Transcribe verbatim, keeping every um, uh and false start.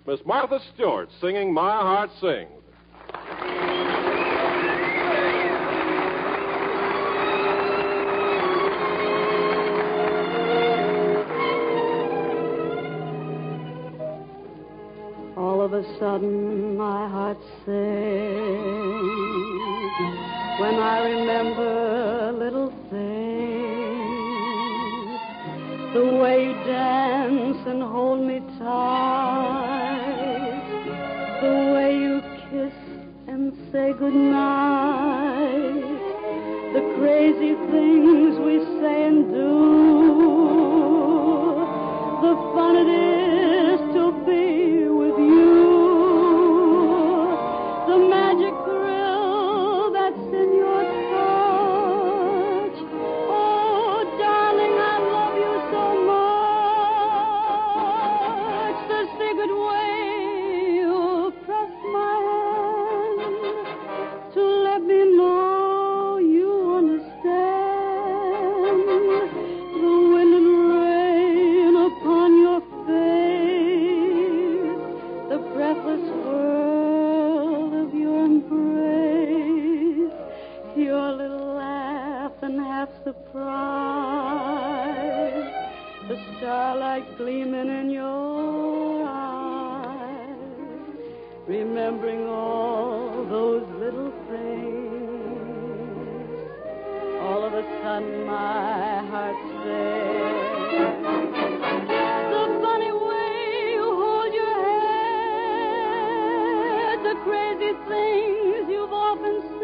Miss Martha Stewart singing My Heart Sings. All of a sudden my heart sings when I remember little things, the way you dance and hold me tight, the way you kiss and say goodnight, the crazy things we say and do, the fun it is to be with you, the magic thrill that's in your touch. Oh, darling, I love you so much. The secret way you press my hand to let me know you understand. The wind and rain upon your face, the breathless world of your embrace, your little laugh and half surprise, the starlight gleaming in your eyes, remembering all those little things. All of a sudden my heart sings. The funny way you hold your head, the crazy things you've often said,